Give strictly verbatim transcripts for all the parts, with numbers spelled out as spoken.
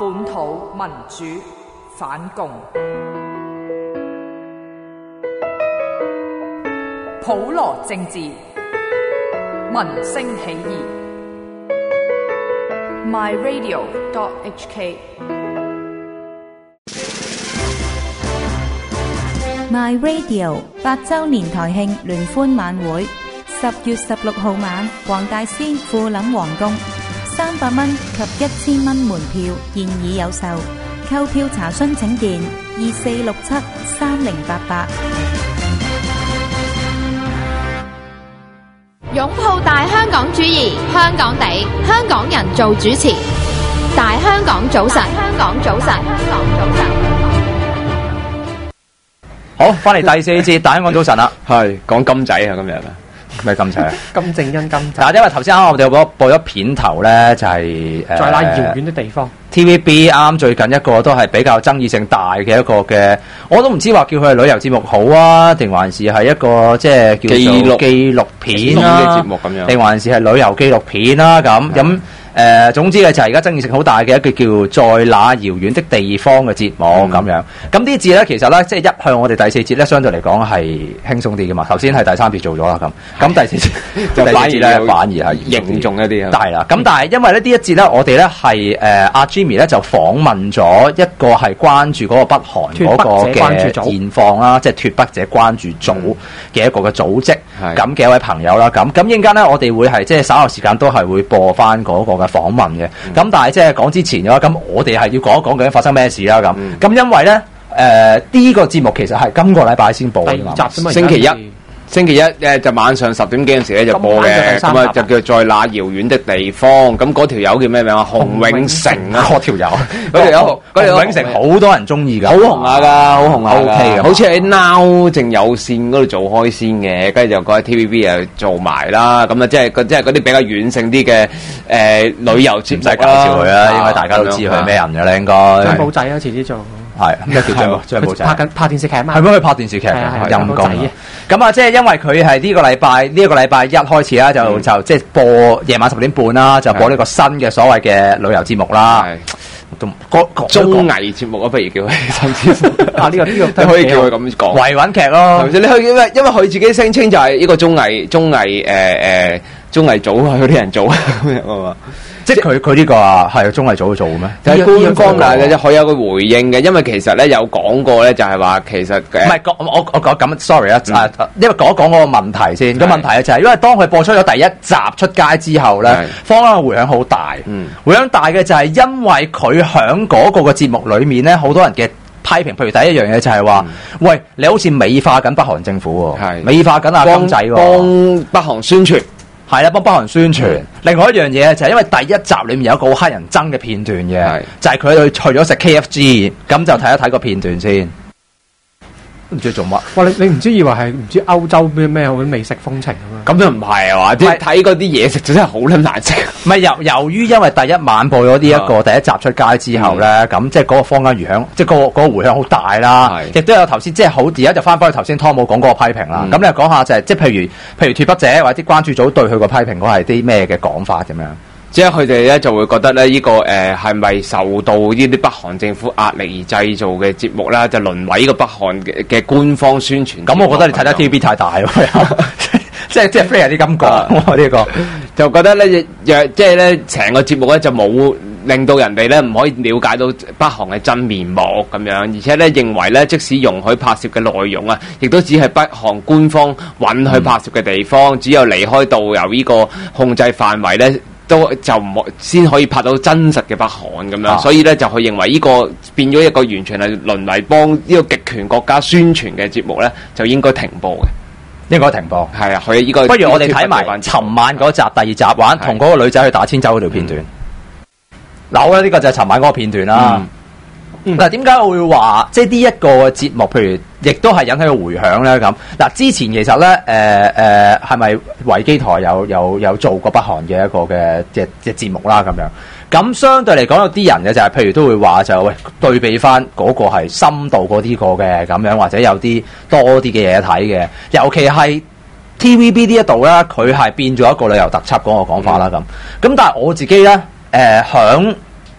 本土民主反共，普羅政治，民聲起義。my radio dot h k My Radio 八周年台慶聯歡晚會，十月十六號晚，黃大仙富林皇宮，三百蚊及一千蚊門票現已有售，購票查詢請電二四六七三零八八。 擁抱大香港主義，香港地，香港人做主持。大香港早晨，香港早晨，香港早晨。 好，翻嚟第四節大香港早晨啦， 係講金仔啊，今日啊， 咩金仔啊？ 金正恩金仔。 嗱，因為頭先啱啱我哋播播咗片頭咧，就係、是、誒， 在那遙遠的地方 T V B 啱最近一個都係比較爭議性大嘅一個嘅，我都唔知話叫佢係旅遊節目好啊，定還是係一個即係叫做紀錄片啦嘅節目咁樣，定還是係旅遊紀錄片啦咁咁。誒、呃，總之咧就係而家爭議性好大嘅一個叫在那遙遠的地方嘅節目咁、嗯、樣。咁啲字咧，其實咧即係一向我哋第四節咧，相對嚟講係輕鬆啲嘅嘛。頭先係第三節做咗啦咁，咁第四節就反而咧反而係嚴重一啲。係啦，咁但係因為咧呢一節咧，我哋咧係誒阿 Jimmy 咧就訪問咗一個係關注嗰個北韓嗰個嘅現況啦，即係脫北者關注組嘅一個嘅組織咁嘅一位朋友啦。咁咁陣間咧，我哋會係即係稍後時間都係會播翻嗰個嘅訪問嘅，咁、嗯、但係即係講之前嘅話，咁我哋係要講一講究竟發生咩事啦咁。咁、嗯、因為咧，誒、呃、呢、這個節目其實係今個禮拜先播嘅， 星期一，星期一誒就晚上十點幾陣時咧就播嘅，咁啊就叫在那遙遠的地方。咁嗰條友叫咩名啊？洪永城啊， 嗰條友， 嗰條友，嗰條洪永城好多人中意㗎， 好紅下㗎，好紅下 ，O K 嘅， 好似喺 Now 正有線嗰度做開先嘅，跟住就過喺 T V B 又做埋啦。咁啊，即係即係嗰啲比較軟性啲嘅誒旅遊節目啦。唔使介紹佢啦，因為大家都知佢係咩人㗎啦，應該。 張寶仔啊，遲啲做。 係咩叫張張寶仔？ 拍緊拍電視劇嘛？ 係咩？佢拍電視劇嘅陰公啊！咁啊，即係因為佢係呢個禮拜呢一個禮拜一開始啦，就、嗯、就即係播夜晚十點半啦，就播呢個新嘅所謂嘅旅遊節目啦。 個綜藝節目啊，不如叫佢甚至啊呢、這個呢、這個你可以叫佢咁講維穩劇咯。 你可以因為因為佢自己聲稱就係呢個綜藝綜藝誒誒綜藝組啊，嗰啲人做咁樣啊嘛。 即係佢佢呢個啊係綜藝組做嘅咩？ 就係官方嚟嘅啫，佢有個回應嘅，因為其實咧有講過咧，就係話其實唔係我我我講咁 sorry 啊、嗯，因為講一講嗰個問題先。個問題咧就係因為當佢播出咗第一集出街之後咧，坊間嘅回響好大。嗯，回響大嘅就係因為佢響嗰個嘅節目裏面咧，好多人嘅批評，譬如第一樣嘢就係話、嗯，喂，你好似美化緊北韓政府喎，美化緊阿金仔喎， 幫北韓宣傳。 係啦，幫北韓宣傳、嗯。另外一樣嘢就係因為第一集裏面有一個好乞人憎嘅片段嘅，就係佢去去咗食 K F G， 咁就睇一睇個片段先。唔知做乜？ 哇！你你唔知以為係唔知歐洲咩咩好美食風情咁樣？ 咁都唔係啊嘛！即係睇嗰啲嘢食就真係好撚難食。 唔係由由於因為第一晚播咗呢一個第一集出街之後咧，咁、嗯、即係嗰個坊間餘響，即係、嗰個嗰、嗰個回響好大啦。亦都有頭先即係好，而家就翻返去頭先湯姆講嗰個批評啦。咁、嗯、你又講下就係、是、即係譬如譬如脫北者或者啲關注組對佢個批評，嗰係啲咩嘅講法咁樣？ 即係佢哋咧就會覺得咧、這、呢個誒係咪受到呢啲北韓政府壓力而製造嘅節目啦，就淪為呢個北韓嘅嘅官方宣傳。 咁我覺得你睇得 T V B 太大咯，即係即係 fair 啲咁講呢個， 就覺得咧若即係咧成個節目咧就冇令到人哋咧唔可以了解到北韓嘅真面目咁樣，而且咧認為咧即使容許拍攝嘅內容啊，亦都只係北韓官方允許拍攝嘅地方，嗯、只有離開導遊呢個控制範圍咧。都就唔先可以拍到真實嘅北韓咁樣、啊，所以咧就佢認為呢個變咗一個完全係淪為幫呢個極權國家宣傳嘅節目咧，就應該停播嘅。 應該停播。係啊，佢呢個。不如我哋睇埋尋晚嗰集第二集玩同嗰個女仔去打千秋嗰條片段。嗱、嗯，呢、這個就係尋晚嗰個片段啦。嗱、嗯，點解我會話即係呢一個節目，譬如亦都係引起個回響咧？咁嗱，之前其實咧，誒、呃、誒，係咪維基台有有有做過北韓嘅一個嘅即即節目啦？咁樣咁相對嚟講，有啲人嘅就係、是，譬如都會話就喂對比翻嗰個係深度嗰啲個嘅咁樣，或者有啲多啲嘅嘢睇嘅，尤其係 T V B 呢一度咧，佢係變咗一個旅遊特輯嗰個講法啦咁。咁、嗯、但係我自己咧，誒、呃、響。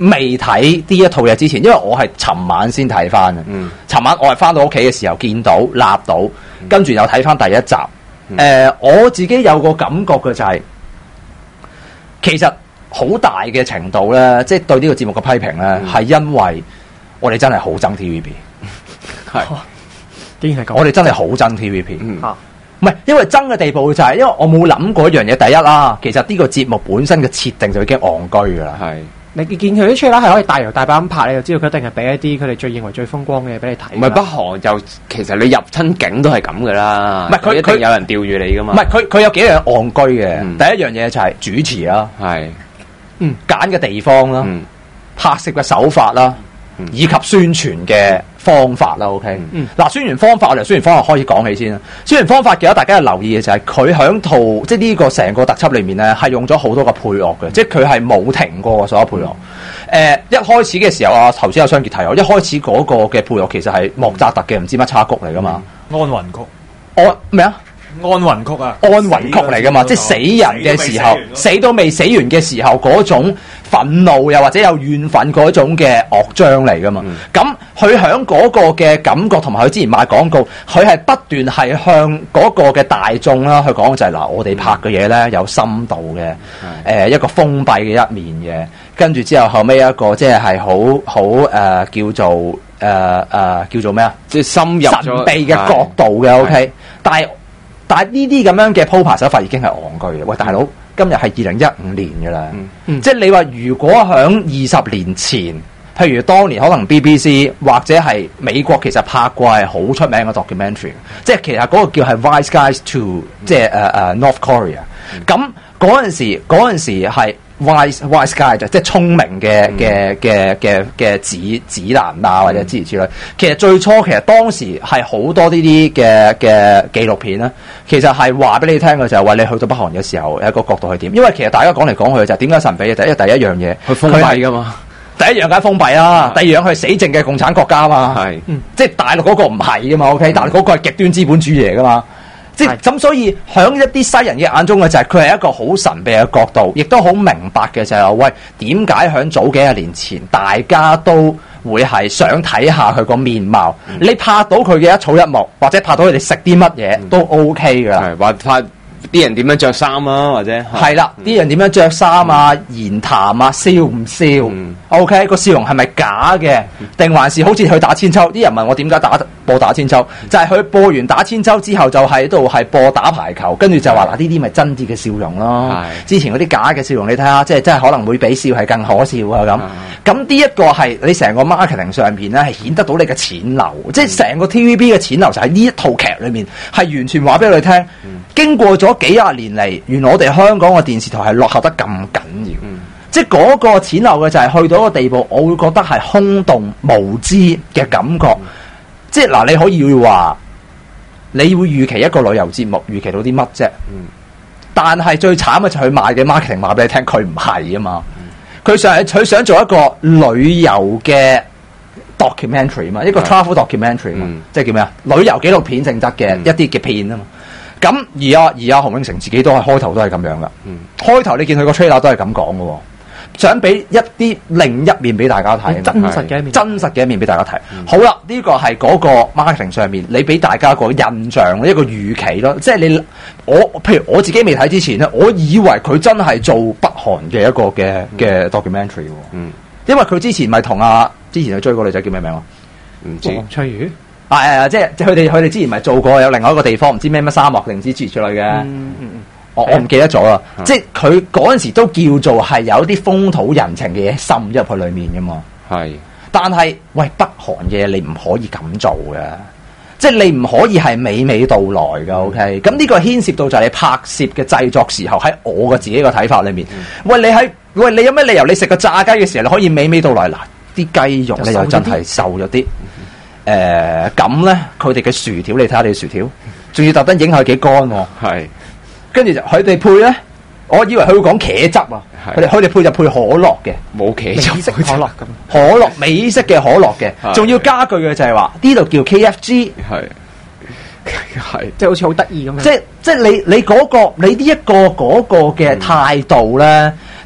未睇呢一套嘢之前，因為我係尋晚先睇翻嘅。嗯，尋晚我係翻到屋企嘅時候見到立到，跟住又睇翻第一集。誒、嗯呃，我自己有個感覺嘅就係、是，其實好大嘅程度咧，即、就、係、是、對呢個節目嘅批評咧，係、嗯、因為我哋真係好憎 T V B。係， 竟然係咁， 我哋真係好憎 T V B。 嗯。 唔係，因為憎嘅地步就係，因為我冇諗過一樣嘢。第一啦，其實呢個節目本身嘅設定就已經戇居㗎啦。係， 你見佢啲出啦，係可以大搖大擺咁拍，你就知道佢一定係俾一啲佢哋最認為最風光嘅嘢俾你睇。 唔係北韓就其實你入親境都係咁㗎啦。唔係佢一定有人吊住你㗎嘛。 唔係佢佢有幾樣戇居嘅。嗯、第一樣嘢就係主持啦，係，嗯，揀嘅地方啦，嗯、拍攝嘅手法啦。以及宣傳嘅方法啦 ，OK，嗱、嗯，宣傳方法我哋宣傳方法開始講起先啦。宣傳方法嘅話，大家要留意嘅就係佢響套即係呢個成個特輯裏面咧，係用咗好多個配樂嘅，即係佢係冇停過所有配樂。誒、嗯呃，一開始嘅時候啊，頭先有雙傑提我，一開始嗰個嘅配樂其實係莫扎特嘅唔知乜插曲嚟噶嘛， 安魂曲， 我咩啊？ 安魂曲啊， 安魂曲嚟噶嘛，即係死人嘅時候，死都未死完嘅時候嗰種憤怒又或者有怨憤嗰種嘅樂章嚟噶嘛。咁佢響嗰個嘅感覺同埋佢之前賣廣告，佢係不斷係向嗰個嘅大眾啦去講就係、是、嗱，我哋拍嘅嘢咧有深度嘅，誒、呃、一個封閉嘅一面嘅，跟住之後後尾一個即係係好好誒叫做誒誒、呃呃、叫做咩啊？即係深入神秘嘅角度嘅 OK， 但係。但係呢啲咁樣嘅鋪排手法已經係戇居嘅。喂，大佬，今日係二零一五年㗎啦，嗯嗯、即係你話如果響二十年前，譬如當年可能 B B C 或者係美國其實拍過係好出名嘅 documentary，、嗯、即係其實嗰個叫係 Wise Guys to 即係誒誒 North Korea，咁嗰陣時嗰陣時係。wise wise guy 就即係聰明嘅嘅嘅嘅嘅指指南啊，或者諸如此類。其實最初其實當時係好多呢啲嘅嘅紀錄片咧，其實係話俾你聽嘅就係話你去到北韓嘅時候有一個角度係點。因為其實大家講嚟講去就係點解神秘嘅？第一第一樣嘢佢封閉㗎嘛，第一樣梗係封閉啦，第二樣佢係死剩嘅共產國家嘛，係，嗯、即係大陸嗰個唔係㗎嘛 ，OK，、嗯、大陸嗰個係極端資本主義嚟㗎嘛。即係咁，所以喺一啲西人嘅眼中嘅就係佢係一個好神秘嘅角度，亦都好明白嘅就係、是、話喂，點解喺早幾廿年前大家都會係想睇下佢個面貌？嗯、你拍到佢嘅一草一木，或者拍到佢哋食啲乜嘢都 OK 噶。係話拍啲人點樣着衫啊，或者係啦，啲、嗯、人點樣着衫啊、嗯、言談啊、笑唔笑、嗯、？OK， 個笑容係咪假嘅？定、嗯、還是好似去打千秋？啲人問我點解打播打千秋，嗯、就係佢播完打千秋之後就喺度係播打排球，跟住就話嗱，呢啲咪真啲嘅笑容咯。之前嗰啲假嘅笑容你睇下，即係真係可能會比笑係更可笑啊咁。咁呢一個係你成個 marketing 上邊咧係顯得到你嘅錢流，嗯、即係成個 T V B 嘅錢流就喺呢一套劇裏面係完全話俾你聽。嗯、經過咗幾廿年嚟，原來我哋香港嘅電視台係落後得咁緊要。嗯、即係嗰個錢流嘅就係去到一個地步，我會覺得係空洞無知嘅感覺。嗯、即係嗱，你可以話你會預期一個旅遊節目預期到啲乜啫？嗯、但係最慘嘅就係佢賣嘅 marketing 話俾你聽，佢唔係啊嘛。佢、嗯、想佢想做一個旅遊嘅 documentary 嘛，一個 travel documentary 嘛，嗯、即係叫咩啊？旅遊紀錄片性質嘅一啲嘅片啊嘛。咁、嗯、而阿而阿洪永城自己都係開頭都係咁樣噶。嗯、開頭你見佢個 trailer 都係咁講嘅，想俾一啲另一面俾大家睇， 真實嘅一面， 真實嘅一面俾大家睇。嗯、好啦，呢、這個係嗰個 marketing 上面，你俾大家個印象，一個預期咯。即係你我，譬如我自己未睇之前咧，我以為佢真係做北韓嘅一個嘅嘅 documentary。嗯，因為佢之前咪同阿之前去追個女仔叫咩名啊？唔知黃翠如。 啊誒，即係即係佢哋佢哋之前咪做過有另外一個地方，唔知咩乜沙漠定唔知之類嘅。嗯嗯嗯。我我唔記得咗啦，嗯、即係佢嗰陣時都叫做係有啲風土人情嘅嘢滲入去裏面噶嘛。係是，但係喂北韓嘅嘢你唔可以咁做嘅，即係你唔可以係娓娓道來噶。OK，咁呢個牽涉到就係你拍攝嘅製作時候喺我嘅自己個睇法裏面。嗯、喂，你喺喂你有咩理由你食個炸雞嘅時候你可以娓娓道來嗱？啲雞肉咧又真係瘦咗啲。誒咁咧，佢哋嘅薯條你睇下你嘅薯條，仲要特登影下佢幾乾喎。係。跟住就佢哋配咧，我以為佢會講茄汁啊，佢哋佢哋配就配可樂嘅，冇茄汁，美式可樂咁，可樂美式嘅可樂嘅，仲要加句嘅就係話呢度叫 K F G， 係係即係好似好得意咁樣， 即係即係你你嗰個你呢一個嗰個嘅態度咧。嗯、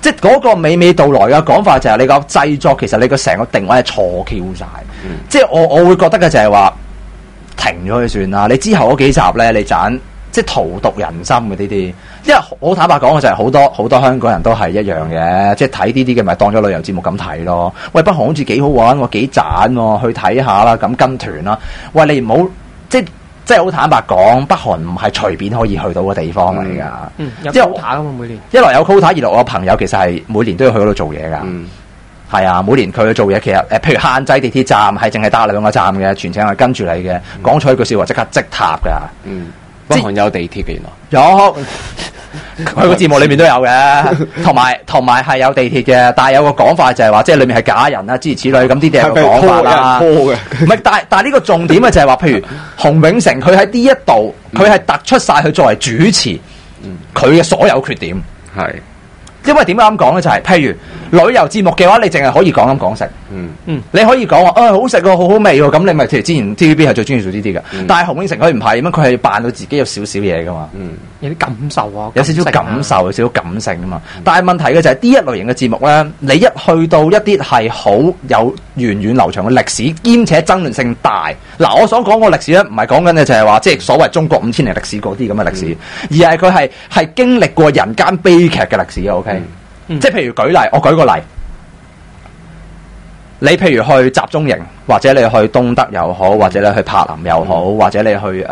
即係嗰個娓娓道來嘅講法就係你個製作其實你個成個定位係錯 Q 晒，嗯、即係我我會覺得嘅就係話停咗佢算啦。你之後嗰幾集咧，你盞即係荼毒人心嘅呢啲，因為好坦白講嘅就係好多好多香港人都係一樣嘅，即係睇呢啲嘅咪當咗旅遊節目咁睇咯。喂，北韓好似幾好玩喎，幾賺喎，去睇下啦，咁跟團啦。喂，你唔好即係。即係好坦白講，北韓唔係隨便可以去到嘅地方嚟㗎。 嗯，有 quota 㗎嘛每年。 一來有 quota，二來我朋友其實係每年都要去嗰度做嘢㗎。嗯，係啊，每年佢去做嘢，其實誒，譬如限制地鐵站係淨係得兩個站嘅，全程係跟住你嘅。講錯一句笑話，即刻即塔㗎。 嗯，北韓有地鐵嘅原來。 有。佢個節目裏面都有嘅，同埋同埋係有地鐵嘅，但係有個講法就係話，即係裏面係假人啦，諸如此類，咁呢啲係個講法啦。唔係，但係但係呢個重點嘅就係話，譬如洪永城佢喺呢一度，佢係突出晒佢作為主持，佢嘅所有缺點係。因為點解咁講咧？就係、是、譬如旅遊節目嘅話，你淨係可以講咁講食。嗯嗯，你可以講話，誒、哎、好食喎，好好味喎。咁你咪譬如之前 T V B 係最中意做呢啲嘅。嗯、但係洪永城佢唔係，咁佢係扮到自己有少少嘢噶嘛。嗯，有啲感受啊，有少少感受，有少少感性啊嘛。嗯、但係問題嘅就係呢一類型嘅節目咧，你一去到一啲係好有源遠流長嘅歷史，兼且爭論性大。嗱，我所講個歷史咧，唔係講緊嘅就係話，即係所謂中國五千年歷史嗰啲咁嘅歷史，嗯、而係佢係係經歷過人間悲劇嘅歷史。O K。嗯、即係譬如舉例，我舉個例，你譬如去集中營，或者你去東德又好，或者你去柏林又好，嗯、或者你去誒誒誒誒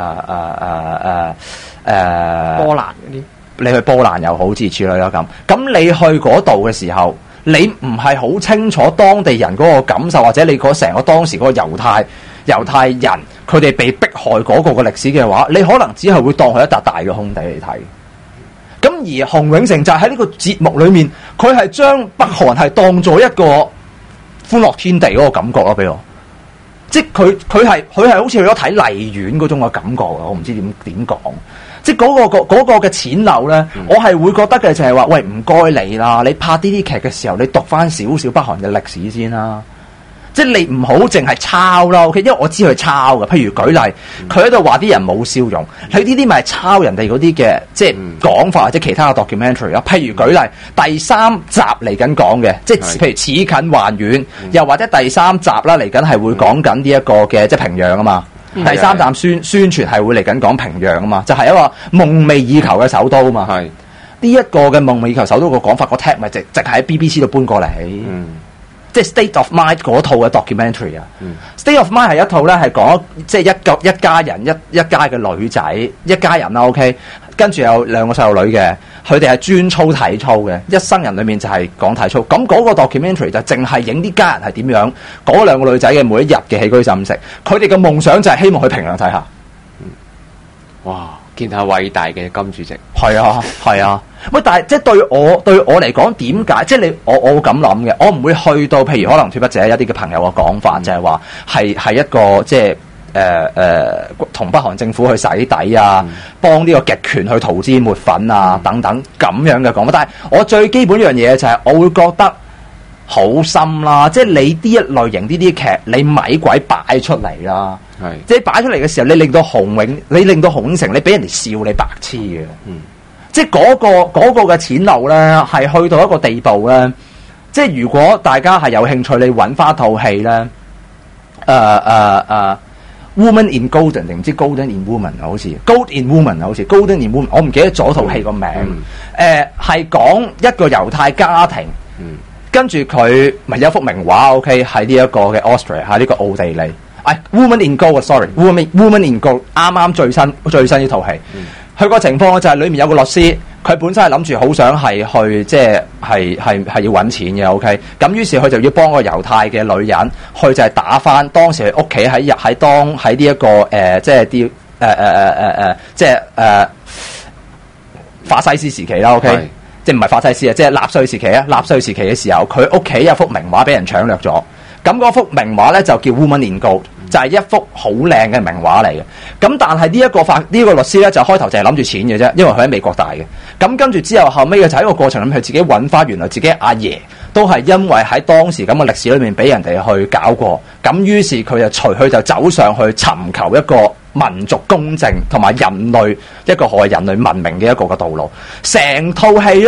誒波蘭嗰啲， 你去波蘭又好，諸如此類啦咁。咁你去嗰度嘅時候，你唔係好清楚當地人嗰個感受，或者你嗰成個當時嗰個猶太猶太人佢哋被迫害嗰個嘅歷史嘅話，你可能只係會當佢一笪大嘅空地嚟睇。咁而洪永城就喺呢個節目裏面，佢係將北韓係當做一個歡樂天地嗰個感覺咯，俾我，即係佢佢係佢係好似去咗睇荔園嗰種嘅感覺啊！我唔知點點講，即係嗰、嗰個、嗰個嗰個嘅淺陋咧，嗯、我係會覺得嘅就係話，喂，唔該你啦，你拍呢啲劇嘅時候，你讀翻少少北韓嘅歷史先啦。即係你唔好淨係抄啦 ，OK？因為我知佢抄嘅。譬如舉例，佢喺度話啲人冇笑容，佢呢啲咪係抄人哋嗰啲嘅，即係講法或者其他嘅 documentary 啊。譬如舉例，第三集嚟緊講嘅，即係譬如此近還遠，又或者第三集啦嚟緊係會講緊呢一個嘅，即係平壤啊嘛。嗯、第三站宣宣傳係會嚟緊講平壤啊嘛，就係、是、一個夢寐以求嘅首都啊嘛。係呢一個嘅夢寐以求首都個講法，個 tag 咪直直喺 B B C 度搬過嚟。嗯即係 State of Mind 嗰套嘅 documentary 啊、嗯、，State of Mind 係一套咧係講即係一個一家人一一家嘅女仔一家人啦 ，OK， 跟住有兩個細路女嘅，佢哋係專操體操嘅，一生人裏面就係講體操。咁嗰個 documentary 就淨係影啲家人係點樣，嗰兩個女仔嘅每一日嘅起居飲食，佢哋嘅夢想就係希望去平壤睇下。 嗯，哇！見下偉大嘅金主席， 係啊係啊，喂！但係即係對我對我嚟講，點解即係你我我會咁諗嘅？我唔會去到譬如可能脫北者一啲嘅朋友嘅講法，嗯、就係話係係一個即係誒誒同北韓政府去洗底啊，嗯、幫呢個極權去塗脂抹粉啊、嗯、等等咁樣嘅講法。但係我最基本一樣嘢就係我會覺得好深啦，即係你呢一類型呢啲劇，你咪鬼擺出嚟啦。係，即係擺出嚟嘅時候，你令到洪永，你令到洪永城，你俾人哋笑你白痴嘅。嗯，即係嗰個嗰個嘅淺陋咧，係去到一個地步咧。即係如果大家係有興趣，你揾翻套戲咧，誒誒誒，Woman in Golden 定唔知 Golden in Woman 啊？好似 Gold in Woman 啊？好似 Golden in Woman，我唔記得咗套戲個名。誒、嗯，係講、呃、一個猶太家庭。嗯，跟住佢咪有一幅名畫 ，OK， 喺呢一個嘅 Austria， 喺呢個奧地利。哎 ，Woman in Gold 啊 ，sorry，Woman Woman in Gold， 啱啱最新最新呢套戲，佢個、嗯、情況就係裏面有個律師，佢本身係諗住好想係去即係係係係要揾錢嘅 ，OK， 咁於是佢就要幫個猶太嘅女人，去就係打翻當時佢屋企喺入喺當喺呢一個誒、呃、即係啲誒誒誒誒誒即係誒法西斯時期啦 ，OK，是即係唔係法西斯啊，即係納粹時期啊，納粹時期嘅時候，佢屋企有幅名畫俾人搶掠咗。咁嗰幅名畫咧就叫 Woman in Gold， 就係一幅好靚嘅名畫嚟嘅。咁但係呢一個法呢、呢個律師咧就開頭就係諗住錢嘅啫，因為佢喺美國大嘅。咁跟住之後後尾嘅就喺個過程咁，佢自己揾翻原來自己阿爺都係因為喺當時咁嘅歷史裏面俾人哋去搞過。咁於是佢就隨佢就走上去尋求一個民族公正同埋人類一個何謂人類文明嘅一個嘅道路。成套戲咧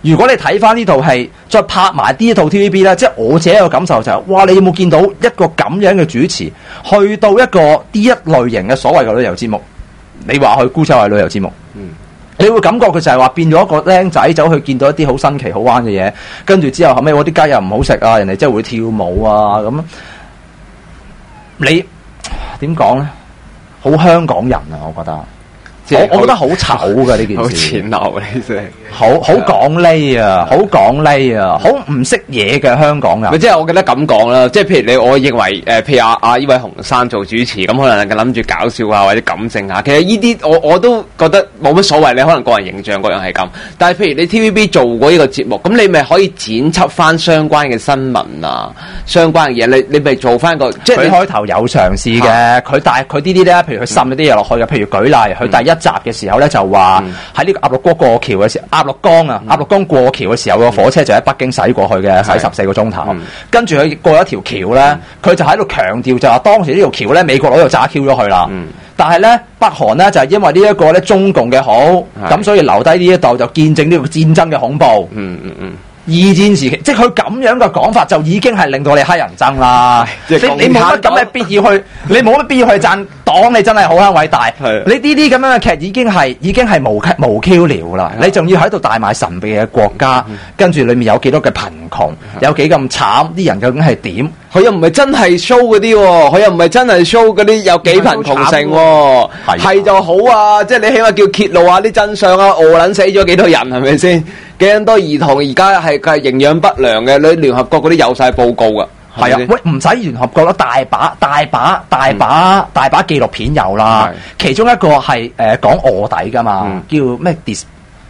如果你睇翻呢套戲，再拍埋呢一套 T V B 咧，即係我自己嘅感受就係、是，哇！你有冇見到一個咁樣嘅主持，去到一個呢一類型嘅所謂嘅旅遊節目？你話去孤州係旅遊節目，嗯，你會感覺佢就係話變咗一個僆仔走去見到一啲好新奇好玩嘅嘢，跟住之後後尾我啲雞又唔好食啊，人哋即係會跳舞啊咁。你點講咧？好香港人啊，我覺得。我我覺得好醜㗎呢件事， 好淺陋呢真係， 好好講呢啊，好講呢啊，好唔識嘢嘅香港人。 即係我覺得咁講啦，即係譬如你，我認為誒、呃，譬如阿阿呢位洪生做主持，咁可能諗住搞笑啊或者感性啊，其實呢啲我我都覺得冇乜所謂。你可能個人形象各樣係咁，但係譬如你 T V B 做過呢個節目，咁你咪可以剪輯翻相關嘅新聞啊，相關嘅嘢，你你咪做翻個。即係佢開頭有嘗試嘅，佢、啊、但係佢呢啲咧，譬如佢滲咗啲嘢落去嘅，譬如舉例，佢第一集嘅時候咧就話喺呢個鴨綠江過橋嘅時候，鴨綠江啊，鴨綠江過橋嘅時候個火車就喺北京駛過去嘅，駛十四個鐘頭。嗯、跟住佢過一條橋咧，佢、嗯、就喺度強調就話當時呢條橋咧，美國佬就炸 Q 咗佢啦。嗯、但係咧北韓咧就係、是、因為呢一個咧中共嘅好，咁所以留低呢一度就見證呢個戰爭嘅恐怖。嗯嗯嗯。二戰時期，即係佢咁樣嘅講法，就已經係令到你黑人憎啦。你你冇乜咁嘅必要去，你冇乜必要去讚黨，你真係好閪偉大。你呢啲咁樣嘅劇已經係已經係無無 Q 聊啦。你仲要喺度帶埋神秘嘅國家，跟住裏面有幾多嘅貧窮，有幾咁慘，啲人究竟係點？ 佢又唔係真係 show 嗰啲，佢又唔係真係 show 嗰啲有幾貧窮性，係就好啊！即係你起碼叫揭露下啲真相啊！餓撚死咗幾多人係咪先？幾多兒童而家係係營養不良嘅？你聯合國嗰啲有晒報告噶， 係啊！喂，唔使聯合國啦，大把大把大把、嗯、大把紀錄片有啦。其中一個係誒講臥底噶嘛，嗯、叫咩 dis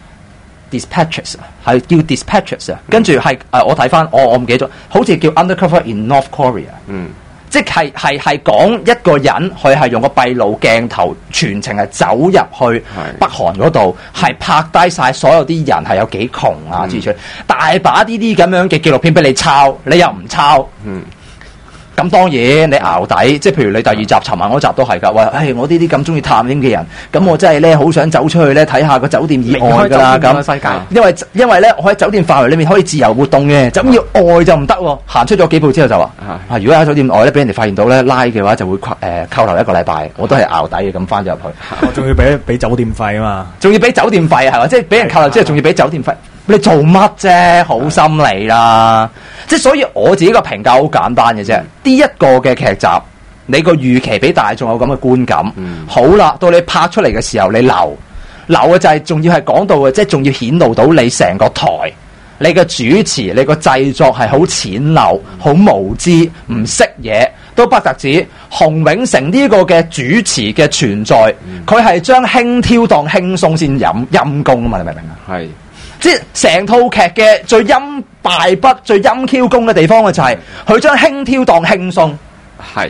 dispatches 係叫 dispatches 啊、嗯。跟住係誒我睇翻，我我唔記得咗，好似叫 Undercover in North Korea。嗯。即係係係講一個人，佢係用個閉路鏡頭全程係走入去北韓嗰度，係拍低晒所有啲人係有幾窮啊之類、嗯，大把呢啲咁樣嘅紀錄片俾你抄，你又唔抄。嗯。咁當然你淆底，即係譬如你第二集尋晚嗰集都係㗎，話誒我呢啲咁中意探險嘅人，咁我真係咧好想走出去咧睇下個酒店以外㗎啦咁。世界，因為因為咧我喺酒店範圍裏面可以自由活動嘅，咁要外就唔得喎。行出咗幾步之後就話，啊如果喺酒店外咧俾人哋發現到咧拉嘅話，就會誒扣留一個禮拜。我都係淆底嘅，咁翻咗入去。 我仲要俾俾酒店費啊嘛， 仲要俾酒店費係嘛？即係俾人扣留之後，仲要俾酒店費。你做乜啫？好心理啦！即係所以我自己個評價好簡單嘅啫。呢、嗯、一個嘅劇集，你個預期俾大眾有咁嘅觀感。嗯、好啦，到你拍出嚟嘅時候，你留留嘅就係仲要係講到嘅，即係仲要顯露到你成個台，你嘅主持，你個製作係好淺陋、好、嗯、無知、唔識嘢，都不特止。洪永城呢個嘅主持嘅存在，佢係將輕佻當輕鬆先陰陰功啊嘛！你明唔明啊？係。即係成套劇嘅最陰敗筆、最陰 Q 功嘅地方嘅就係佢將輕佻當輕鬆。係，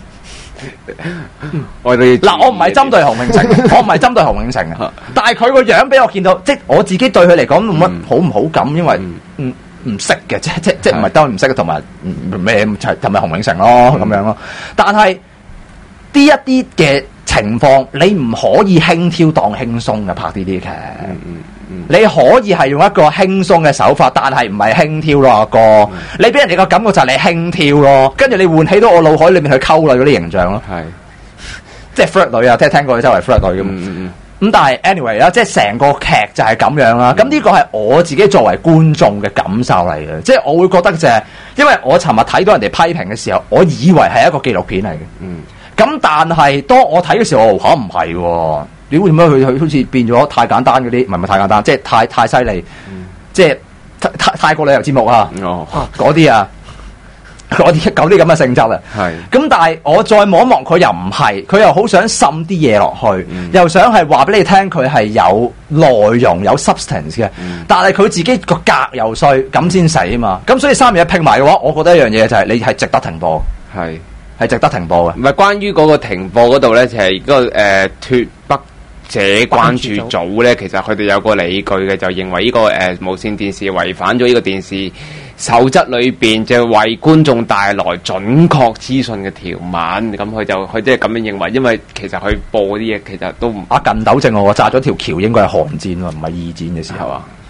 我哋嗱，我唔係針對洪永城，我唔係針對洪永城嘅，但係佢個樣俾我見到，即係我自己對佢嚟講冇乜好唔好感，因為唔唔識嘅，即即即唔係當然唔識嘅，同埋咩同埋洪永城咯咁樣咯。但係呢一啲嘅情況，你唔可以輕佻當輕鬆嘅拍呢啲劇。你可以係用一個輕鬆嘅手法，但係唔係輕佻咯，阿哥。嗯、你俾人哋個感覺就係你輕佻咯，跟住你喚起到我腦海裏面去溝女嗰啲形象咯。係，即係 flirt 女啊，即係聽過你周圍 flirt 女咁。咁、嗯嗯嗯、但係 anyway 啦，即係成個劇就係咁樣啦。咁呢、嗯、個係我自己作為觀眾嘅感受嚟嘅，即係我會覺得就係、是，因為我尋日睇到人哋批評嘅時候，我以為係一個紀錄片嚟嘅。嗯。咁但係當我睇嘅時候，我嚇唔係喎。點會點解佢佢好似變咗太簡單嗰啲？唔係唔係太簡單，即係太太犀利，嗯、即係太太泰國旅遊節目啊！哦，嗰啲啊，嗰啲嗰啲咁嘅性質啊。係。咁但係我再望一望，佢又唔係，佢又好想滲啲嘢落去，嗯、又想係話俾你聽，佢係有內容有 substance 嘅。嗯、但係佢自己個格又衰，咁先死啊嘛！咁所以三樣嘢拼埋嘅話，我覺得一樣嘢就係你係值得停播。係係值得停播嘅。唔係關於嗰個停播嗰度咧，就係、是、嗰、那個誒、呃、脫北者關注組咧，其實佢哋有個理據嘅，就認為呢、這個誒、呃、無線電視違反咗呢個電視守則裏邊，就為觀眾帶來準確資訊嘅條文。咁佢就佢即係咁樣認為，因為其實佢播啲嘢其實都唔阿近糾正我，炸咗條橋應該係韓戰喎，唔係二戰嘅時候啊。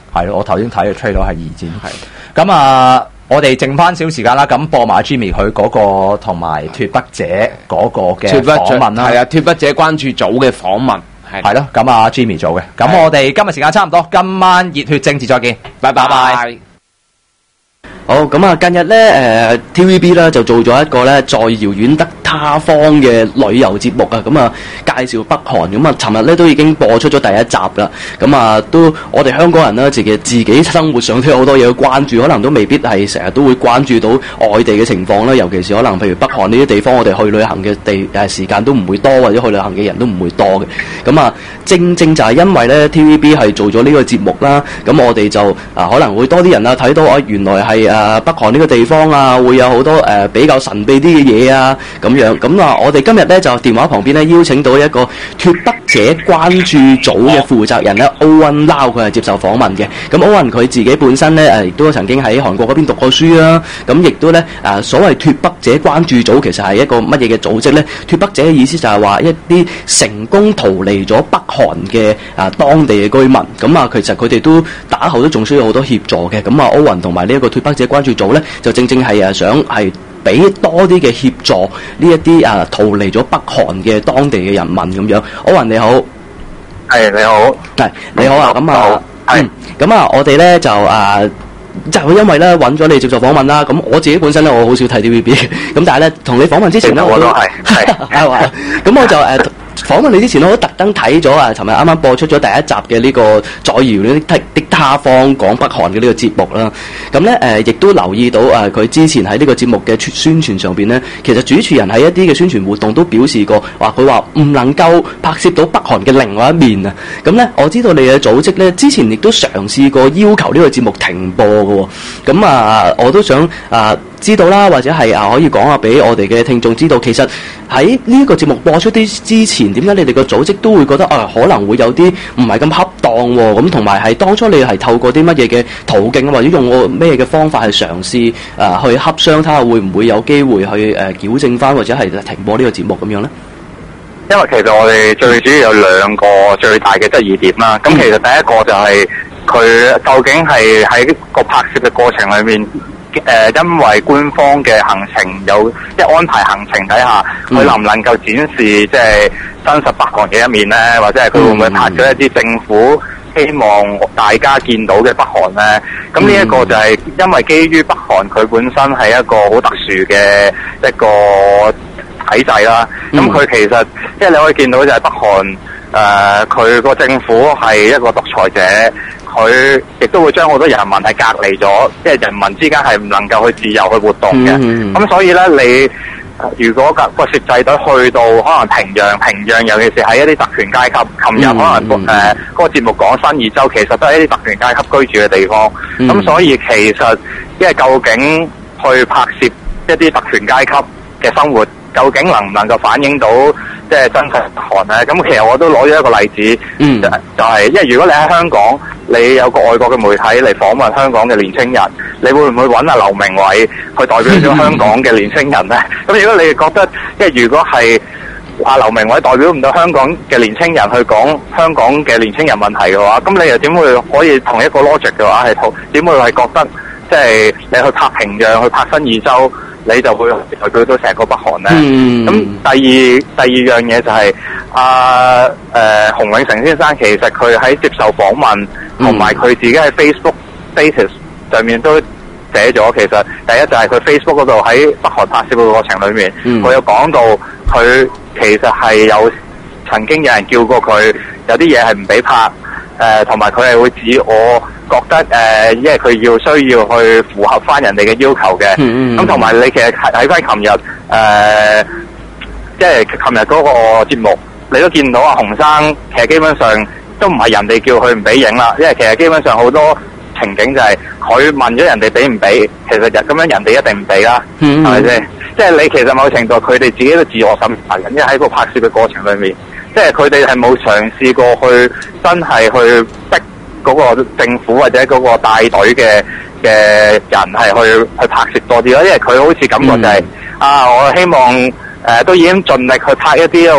係咯，我頭先睇嘅 trailer 係二戰。係咁啊，我哋剩翻少時間啦，咁播埋 Jimmy 佢嗰個同埋脫北者嗰個嘅訪問啦。係啊，脫北者關注組嘅訪問係係咯，咁啊 Jimmy 做嘅。咁我哋今日時間差唔多，今晚熱血政治再見，拜拜拜。 好咁啊！近日咧，誒 T V B 咧就做咗一個咧，在遙遠得他方嘅旅遊節目啊！咁啊，介紹北韓咁啊，尋日咧都已經播出咗第一集啦。咁啊，都我哋香港人咧，自己自己生活上都有好多嘢要關注，可能都未必係成日都會關注到外地嘅情況啦。尤其是可能譬如北韓呢啲地方，我哋去旅行嘅地誒時間都唔會多，或者去旅行嘅人都唔會多嘅。咁啊，正正就係因為咧 T V B 係做咗呢個節目啦，咁我哋就啊可能會多啲人啊睇到啊，原來係誒。誒北韓呢個地方啊，會有好多誒、呃、比較神秘啲嘅嘢啊，咁樣咁啊，我哋今日咧就電話旁邊咧邀請到一個脫北者關注組嘅負責人咧，Owen Lau，佢係接受訪問嘅。咁 Owen 佢自己本身咧誒亦都曾經喺韓國嗰邊讀過書啦，咁亦都咧誒所謂脫北者關注組其實係一個乜嘢嘅組織咧？脫北者嘅意思就係話一啲成功逃離咗北韓嘅啊當地嘅居民，咁啊其實佢哋都打後都仲需要好多協助嘅。咁啊 Owen 同埋呢一個脫北者關注組咧，就正正係誒想係俾多啲嘅協助呢一啲啊逃離咗北韓嘅當地嘅人民咁樣。Owen 你好， 係你好， 係你好啊，咁啊，係咁啊，我哋咧就啊。就因為咧揾咗你接受訪問啦，咁我自己本身咧我好少睇 T V B，咁但係咧同你訪問之前咧我都係係係嘛，咁我就誒。呃訪問你之前我都特登睇咗啊！尋日啱啱播出咗第一集嘅呢、這個在遙遠的的他方講北韓嘅呢個節目啦。咁咧誒，亦都留意到誒，佢、呃、之前喺呢個節目嘅宣傳上邊咧，其實主持人喺一啲嘅宣傳活動都表示過，話佢話唔能夠拍攝到北韓嘅另外一面啊。咁咧，我知道你嘅組織咧之前亦都嘗試過要求呢個節目停播嘅喎。咁啊，我都想啊。知道啦，或者係啊，可以講下俾我哋嘅聽眾知道，其實喺呢個節目播出啲之前，點解你哋個組織都會覺得啊，可能會有啲唔係咁恰當喎？咁同埋係當初你係透過啲乜嘢嘅途徑，或者用個咩嘅方法去嘗試啊，去洽商，睇下會唔會有機會去誒、啊、矯正翻，或者係停播呢個節目咁樣咧？ 因為其實我哋最主要有兩個最大嘅質疑點啦。咁、嗯、其實第一個就係佢究竟係喺個拍攝嘅過程裏面。誒、呃，因為官方嘅行程有即係安排行程底下，佢、嗯、能唔能夠展示即係真實北韓嘅一面咧？或者係佢會唔會拍咗一啲政府希望大家見到嘅北韓咧？咁呢一個就係因為基於北韓佢本身係一個好特殊嘅一個體制啦。咁、嗯、佢其實即係你可以見到就係北韓誒，佢、呃、個政府係一個獨裁者。佢亦都會將好多人民係隔離咗，即係人民之間係唔能夠去自由去活動嘅。咁、嗯嗯、所以咧，你如果個個攝製隊去到可能平壤，平壤尤其是係一啲特權階級，琴日可能誒嗰、嗯呃那個節目講新義州，其實都係一啲特權階級居住嘅地方。咁、嗯、所以其實因為究竟去拍攝一啲特權階級嘅生活，究竟能唔能夠反映到即係真實北韓咧？咁其實我都攞咗一個例子，嗯、就就係、是、因為如果你喺香港，你有個外國嘅媒體嚟訪問香港嘅年青人，你會唔會揾阿劉明偉去代表咗香港嘅年青人咧？咁如果你覺得，即係如果係阿劉明偉代表唔到香港嘅年青人去講香港嘅年青人問題嘅話，咁你又點會可以同一個 logic 嘅話係點會係覺得即係你去拍平壤、去拍新義州？你就會代表到成個北韓咧。咁、嗯、第二第二樣嘢就係阿誒洪永城先生，其實佢喺接受訪問同埋佢自己喺 Facebook status 上面都寫咗，其實第一就係佢 Facebook 嗰度喺北韓拍攝嘅過程裏面，佢、嗯、有講到佢其實係有曾經有人叫過佢有啲嘢係唔俾拍，誒同埋佢係會指我。覺得誒、呃，因為佢要需要去符合翻人哋嘅要求嘅，咁同埋你其實睇翻琴日誒，即係琴日嗰個節目，你都見到阿洪生，其實基本上都唔係人哋叫佢唔俾影啦，因為其實基本上好多情景就係佢問咗人哋俾唔俾，其實就咁樣人哋一定唔俾啦，係咪先？即係你其實某程度佢哋自己都自我審查緊，因為喺個拍攝嘅過程裏面，即係佢哋係冇嘗試過去真係去逼嗰個政府或者嗰個帶隊嘅嘅人係去去拍攝多啲咯，因為佢好似感覺就係、是嗯、啊，我希望誒、呃、都已經盡力去拍一啲好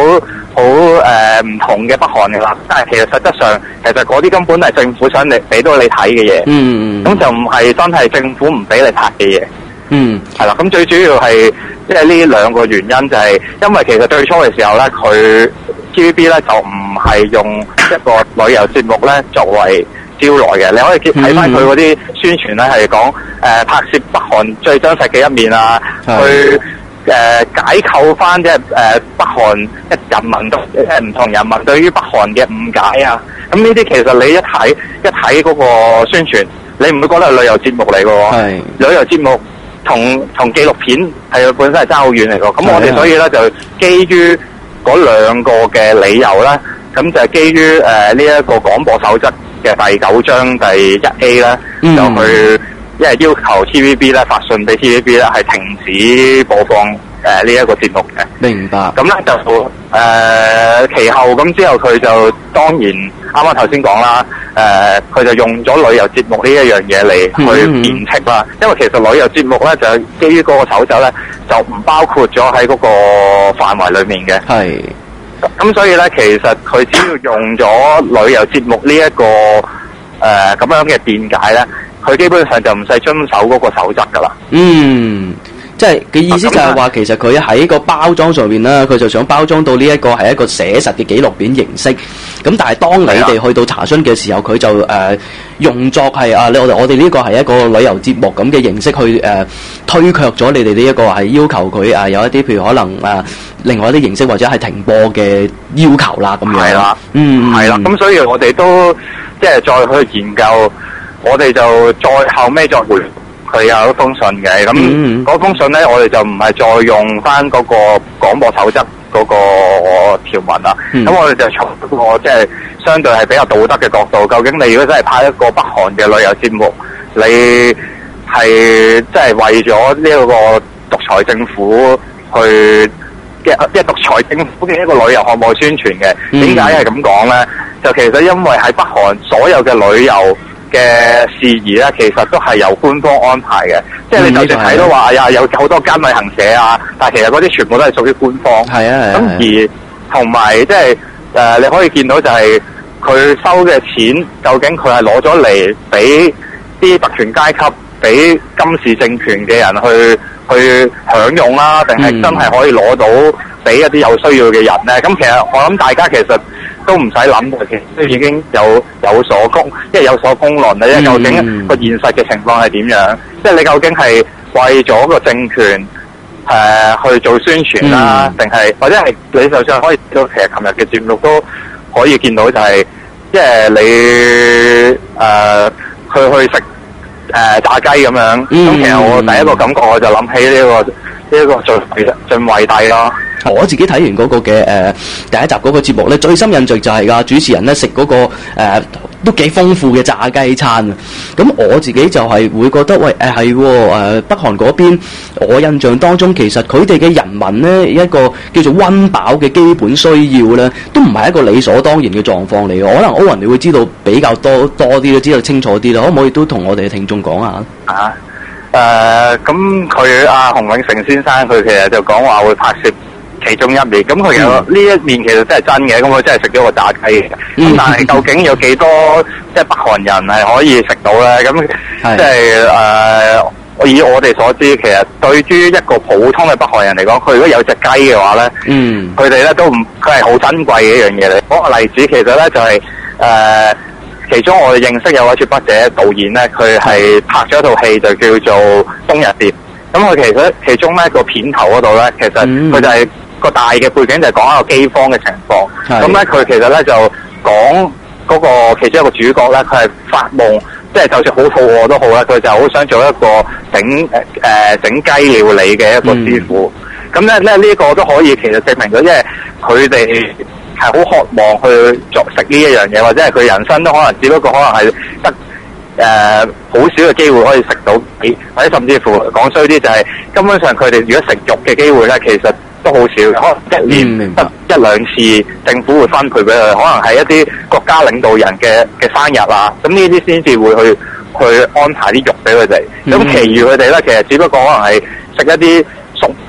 好誒唔同嘅北韓嘅啦，但係其實實質上其實嗰啲根本係政府想你俾到你睇嘅嘢， 嗯， 咁就唔係真係政府唔俾你拍嘅嘢， 嗯， 係啦，咁最主要係即係呢兩個原因就係因為其實最初嘅時候咧，佢 T V B 咧就唔係用一個旅遊節目咧作為招來嘅，你可以睇翻佢嗰啲宣傳咧係講誒拍攝北韓最真實嘅一面啊，去誒、呃、解構翻即係誒北韓一人民對誒唔同人民對於北韓嘅誤解啊，咁呢啲其實你一睇一睇嗰個宣傳，你唔會覺得係旅遊節目嚟嘅喎，旅遊節目同同紀錄片係本身係爭好遠嚟嘅，咁我哋所以咧就基於嗰兩個嘅理由咧，咁就係基於誒呢一個廣播守則嘅第九章第一 A 咧，嗯、就去因為要求 T V B 咧發信俾 T V B 咧係停止播放誒呢一個節目嘅。明白。咁咧就誒、呃、其後咁之後佢就當然啱啱頭先講啦，誒、呃、佢就用咗旅遊節目呢一樣嘢嚟去辯斥啦。嗯、因為其實旅遊節目咧就基於嗰個守則咧就唔包括咗喺嗰個範圍裡面嘅。係。咁所以咧，其實佢只要用咗旅遊節目呢、這、一個誒咁、呃、樣嘅辯解咧，佢基本上就唔使遵守嗰個守則噶啦。嗯，即係嘅意思就係話，其實佢喺個包裝上面啦，佢就想包裝到呢一個係一個寫實嘅紀錄片形式。咁但係當你哋去到查詢嘅時候，佢就誒、呃、用作係啊，我哋我哋呢個係一個旅遊節目咁嘅形式去誒、呃、推卻咗你哋呢一個係要求佢啊、呃、有一啲譬如可能啊。呃另外一啲形式或者係停播嘅要求啦，咁樣係啦，嗯，係啦，咁所以我哋都即係再去研究，我哋就再後尾再回佢有一封信嘅，咁嗰、嗯嗯、封信咧，我哋就唔係再用翻嗰個廣播守則嗰個條文啦，咁、嗯、我哋就從一個即係相對係比較道德嘅角度，究竟你如果真係拍一個北韓嘅旅遊節目，你係即係為咗呢一個獨裁政府去嘅即係獨裁政府嘅一個旅遊項目宣傳嘅，點解係咁講咧？就其實因為喺北韓所有嘅旅遊嘅事宜咧，其實都係由官方安排嘅。即係你就算睇到話呀，有好多間旅行社啊，但係其實嗰啲全部都係屬於官方。係啊，咁而同埋即係誒，你可以見到就係佢收嘅錢，究竟佢係攞咗嚟俾啲特權階級、俾金氏政權嘅人去去享用啦，定係真係可以攞到俾一啲有需要嘅人咧？咁、嗯、其實我諗大家其實都唔使諗嘅，其實都已經有有所公，即係有所公論啦。即係究竟個現實嘅情況係點樣？即係你究竟係為咗個政權誒、呃、去做宣傳啦，定係、嗯、或者係你就算可以到其實琴日嘅節目都可以見到就係、是，即係你誒、呃、去去食。誒、呃、炸雞咁樣，咁、嗯、其實我第一個感覺我就諗起呢、這個呢一、這個最最偉大咯。我自己睇完嗰個嘅誒、呃、第一集嗰個節目咧，最深印象就係㗎主持人咧食嗰個、呃、都幾豐富嘅炸雞餐啊！咁我自己就係會覺得喂誒係喎北韓嗰邊，我印象當中其實佢哋嘅人民咧一個叫做溫飽嘅基本需要咧，都唔係一個理所當然嘅狀況嚟嘅。可能歐文你會知道比較多多啲，都知道清楚啲啦。可唔可以都同我哋嘅聽眾講下啊？誒咁佢阿洪永城先生佢其實就講話會拍攝其中一面，咁佢有呢一面其實真係真嘅，咁佢真係食咗個炸雞嘅。咁、嗯、但係究竟有幾多即係北韓人係可以食到咧？咁即係誒，以我哋所知，其實對於一個普通嘅北韓人嚟講，佢如果有隻雞嘅話咧，嗯，佢哋咧都唔，佢係好珍貴嘅一樣嘢嚟。嗰個例子其實咧就係、是、誒、呃，其中我哋認識有位脫北者導演咧，佢係拍咗一套戲就叫做《冬日諜》。咁佢其實其中咧個片頭嗰度咧，其實佢就係、是。嗯個大嘅背景就係講一個饑荒嘅情況，咁咧佢其實咧就講嗰個其中一個主角咧，佢係發夢，即係就算好肚餓都好啦，佢就好想做一個整誒誒整雞料理嘅一個師傅。咁咧咧呢個都可以其實證明咗，因為佢哋係好渴望去作食呢一樣嘢，或者係佢人生都可能只不過可能係得誒好少嘅機會可以食到，或者甚至乎講衰啲就係、是、根本上佢哋如果食肉嘅機會咧，其實都好少，可能一年得一兩次政府會分配俾佢，可能係一啲國家領導人嘅嘅生日啊，咁呢啲先至會去去安排啲肉俾佢哋。咁、嗯、其餘佢哋咧，其實只不過可能係食一啲熟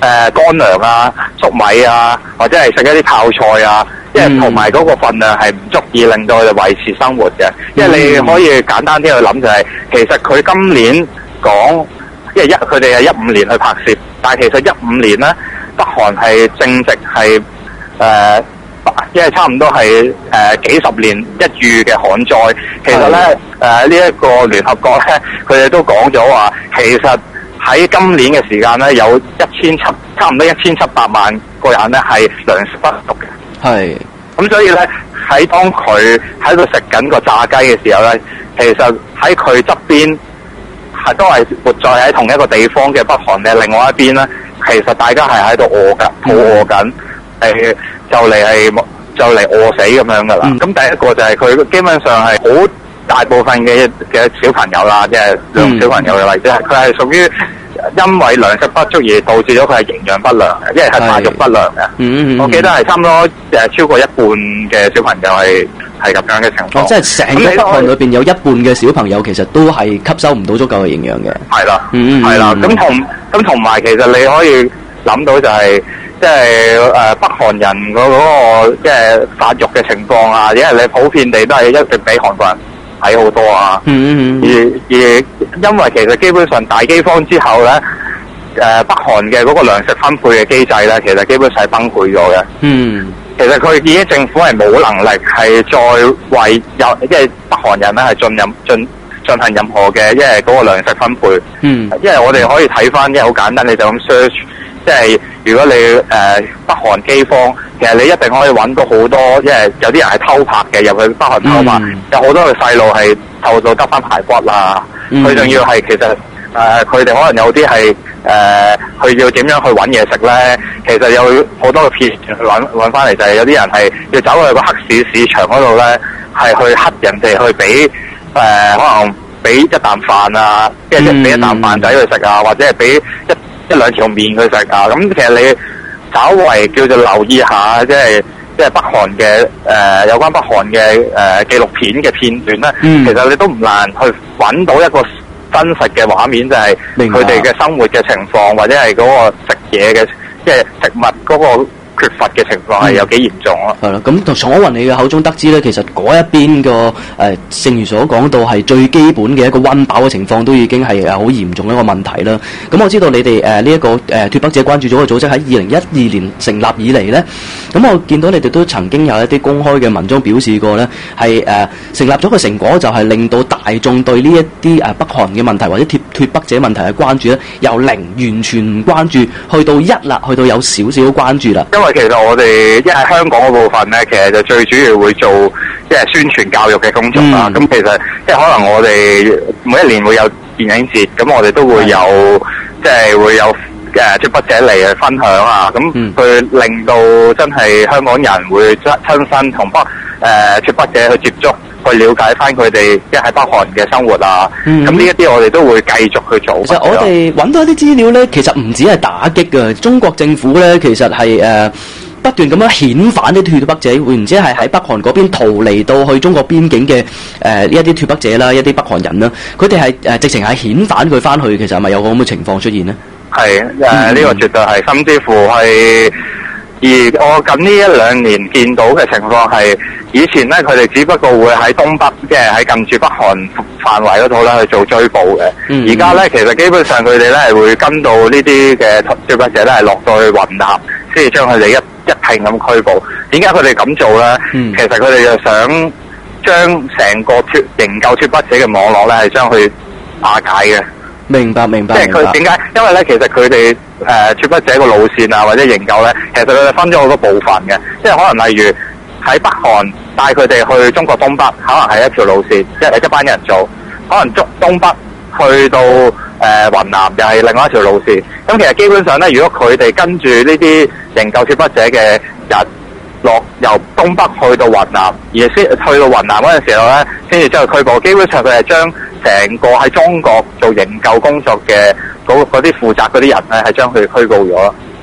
乾糧啊、粟米啊，或者係食一啲泡菜啊，因為同埋嗰個份量係唔足以令到佢哋維持生活嘅。因為你可以簡單啲去諗就係、是，其實佢今年講，因為一佢哋係一五年去拍攝，但係其實一五年咧，北韓係正值係誒。呃因為差唔多係誒、呃、幾十年一遇嘅旱災，其實咧誒呢一個聯合國咧，佢哋都講咗話，其實喺今年嘅時間咧，有一千七差唔多一千七百萬個人咧係糧食不足嘅。係，咁所以咧喺當佢喺度食緊個炸雞嘅時候咧，其實喺佢側邊係都係活在喺同一個地方嘅北韓嘅另外一邊咧，其實大家係喺度餓緊，肚餓緊，係就嚟係。就嚟餓死咁樣噶啦，咁、嗯、第一個就係佢基本上係好大部分嘅嘅小朋友啦，即係兩小朋友嘅例子，係佢係屬於因為糧食不足而導致咗佢係營養不良嘅，因為係發育不良嘅。嗯嗯，我記得係差唔多誒超過一半嘅小朋友係係咁樣嘅情況。哦、即係成個北韓裏邊有一半嘅小朋友其實都係吸收唔到足夠嘅營養嘅。係啦，嗯係啦，咁同咁同埋其實你可以諗到就係、是。即係誒、呃、北韓人嗰、那個即係發育嘅情況啊，因為你普遍地都係一直比韓國人矮好多啊。嗯嗯而而因為其實基本上大饑荒之後咧，誒、呃、北韓嘅嗰個糧食分配嘅機制咧，其實基本上係崩潰咗嘅。嗯。其實佢已經政府係冇能力係再為有即係北韓人咧係進任進進行任何嘅即係嗰個糧食分配。嗯。因為我哋可以睇翻，即係好簡單，你就咁 search。即係如果你誒、呃、北韓饑荒，其實你一定可以揾到好多，因為有啲人係偷拍嘅入去北韓偷拍，嗯、有好多嘅細路係偷到得翻排骨啊！佢仲、嗯、要係其實誒佢哋可能有啲係誒佢要點樣去揾嘢食咧？其實有好多嘅片去揾揾翻嚟，就係有啲人係要走去個黑市市場嗰度咧，係去乞人哋去俾誒、呃、可能俾一啖飯啊，即係俾一啖飯仔去食啊，或者係俾一一兩條麵佢食啊，咁其實你稍為叫做留意下，即係即係北韓嘅誒有關北韓嘅誒紀錄片嘅片段咧，嗯、其實你都唔難去揾到一個真實嘅畫面，就係佢哋嘅生活嘅情況，或者係嗰個食嘢嘅即係食物嗰個缺乏嘅情況係有幾嚴重咯。係啦、嗯，咁從可雲你嘅口中得知咧，其實嗰一邊個誒，正如所講到係最基本嘅一個溫飽嘅情況，都已經係誒好嚴重一個問題啦。咁我知道你哋誒呢一個誒脫北者關注組嘅組織喺二零一二年成立以嚟咧，咁我見到你哋都曾經有一啲公開嘅文章表示過咧，係誒、呃、成立咗個成果就係令到大眾對呢一啲誒北韓嘅問題或者脫脫北者問題嘅關注咧，由零完全唔關注，去到一啦，去到有少少關注啦。因為其實我哋因為香港嗰部分咧，其實就最主要會做即係宣傳教育嘅工作啦。咁、嗯、其實即係可能我哋每一年會有電影節，咁我哋都會有即係會有誒脫北者嚟去分享啊。咁去、嗯、令到真係香港人會親身同北誒脫北者去接觸，去了解翻佢哋即係喺北韓嘅生活啊。咁呢一啲我哋都會繼續去做。其實我哋揾到一啲資料咧，其實唔止係打擊嘅，中國政府咧其實係誒。呃不斷咁樣遣返啲脫北者，會唔知係喺北韓嗰邊逃離到去中國邊境嘅誒呢一啲脫北者啦，一啲北韓人啦，佢哋係誒直情係遣返佢翻去，其實係咪有個咁嘅情況出現呢？係誒呢個絕對係，甚至乎係而我近呢一兩年見到嘅情況係，以前咧佢哋只不過會喺東北，即係喺近住北韓範圍嗰度咧去做追捕嘅。而家咧其實基本上佢哋咧係會跟到呢啲嘅脫北者咧係落到去雲南，先至將佢哋一一併咁拘捕。點解佢哋咁做咧？嗯、其實佢哋就想將成個脫營救脫北者嘅網絡咧係將佢瓦解嘅。明白，明白。即係佢點解？因為咧，其實佢哋誒脫北者個路線啊，或者營救咧，其實佢哋分咗好多部分嘅。即係可能例如喺北韓帶佢哋去中國東北，可能係一條路線，即係一班人做。可能中東北去到誒、呃、雲南，又係另外一條路線。咁其實基本上咧，如果佢哋跟住呢啲營救脫北者嘅人落由東北去到雲南，而先去到雲南嗰陣時候咧，先至將佢拘捕。基本上佢係將成個喺中國做營救工作嘅嗰啲負責嗰啲人咧，係將佢拘捕咗。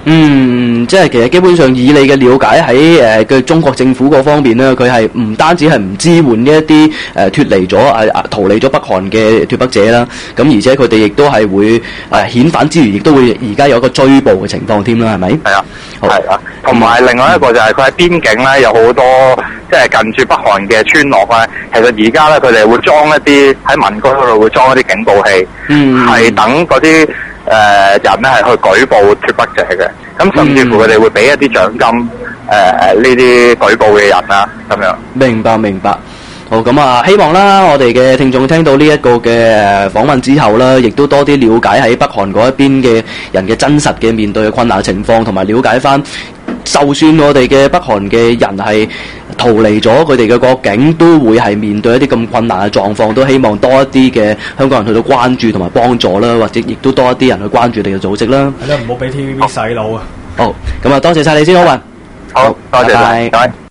嗯，即係其實基本上以你嘅了解喺誒嘅中國政府嗰方面咧，佢係唔單止係唔支援呢一啲誒脫離咗誒、啊、逃離咗北韓嘅脫北者啦，咁而且佢哋亦都係會誒遣返之餘，亦都會而家有一個追捕嘅情況添啦，係咪？係啊，係啊，同埋另外一個就係佢喺邊境咧有好多即係近住北韓嘅村落咧，其實而家咧佢哋會裝一啲喺民居嗰度會裝一啲警報器，係、嗯、等嗰啲誒人咧係去舉報脫北者嘅，咁甚至乎佢哋會俾一啲獎金誒呢啲舉報嘅人啦，咁樣。 明白明白。好，咁啊，希望啦，我哋嘅聽眾聽到呢一個嘅誒訪問之後啦，亦都多啲了解喺北韓嗰一邊嘅人嘅真實嘅面對嘅困難情況，同埋了解翻，就算我哋嘅北韓嘅人係逃離咗佢哋嘅國境，都會係面對一啲咁困難嘅狀況，都希望多一啲嘅香港人去到關注同埋幫助啦，或者亦都多一啲人去關注你嘅組織啦。 係啦，唔好俾 T V B 洗腦啊！ 好，咁啊，多謝晒你先，好運。 好，多謝晒。